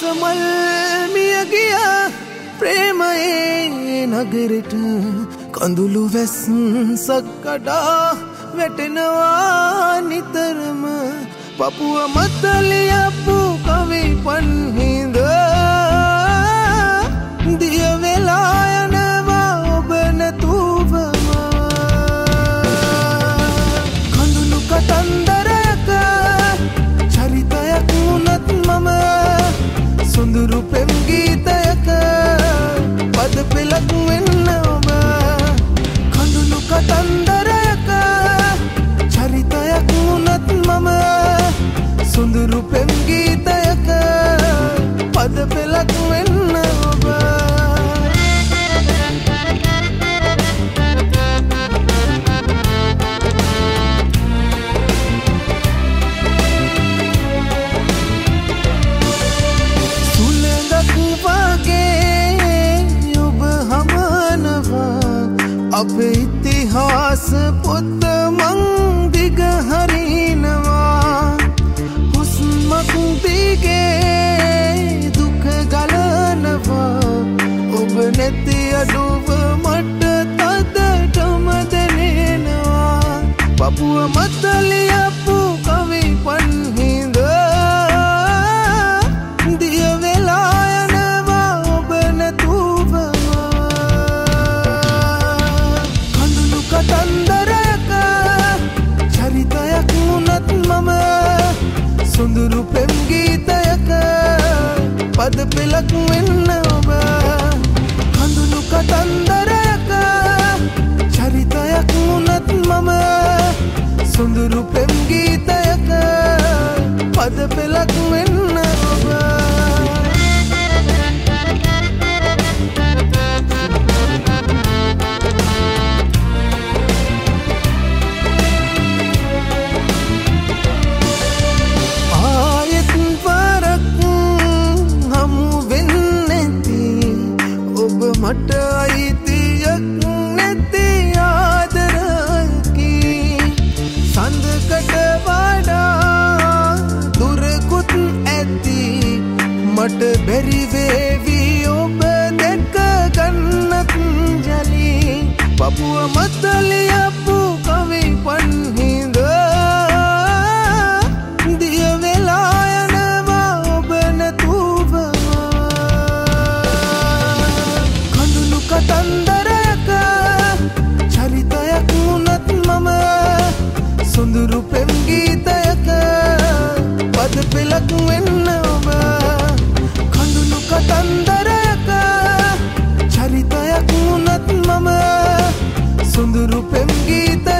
මල් මිය ගියා ප්‍රේමයේ නගරෙට කඳුළු වැස්සක් කඩා වැටෙනවා නිතරම පපුව මත ලියපු කවි පන්හිඳ දිය වෙලා යනවා ඔබ නැතුවම කඳුළු කතන්දරයක චරිතයක් වුණත් මම සොඳුරු පෙම් ගීතයක පද පෙළක් වෙන්න ඔබ කඳුළු කතන්දරයක චරිතයක් වුණත් මම සොඳුරු පෙම් ගීතයක පද පෙළක් වෙන්න ඔබ අපේ ඉතිහාස පොත මං දිග හරිනවා හුස්මක් දිගේ දුක ගලනවා ඔබ නැති අඩුව මට තදටම දැනෙනවා පපුව මත ලියපු කවි පන්හිඳ දිය වෙලා යනවා ඔබ නැතුව කතන්දරයක චරිතයක් වුණත් මම සොඳුරු පෙම් ගීතයක පද පෙළක් වෙන්න ඔබ කඳුළු කතන්දරයක චරිතයක් වුණත් මම සොඳුරු පෙම් ගීතයක පද පෙළක් වෙන්න ඔබ මට අයිතියක් නැති ආදරයකි සඳකට වඩා දුරකුත් ඇති මට බැරි වේවි ඔබ දැක ගන්නත් ජලි පපුව මත ලියපු කවි පන්හිඳ දිය වෙලා යනවා ඔබ නැතුව කතන්දරයක චරිතයක් වුණත් මම සොඳුරු පෙම් ගීතයක පද පෙළක් වෙන්න ඔබ කඳුළු කතන්දරයක චරිතයක් වුණත් මම සොඳුරු පෙම් ගීතයක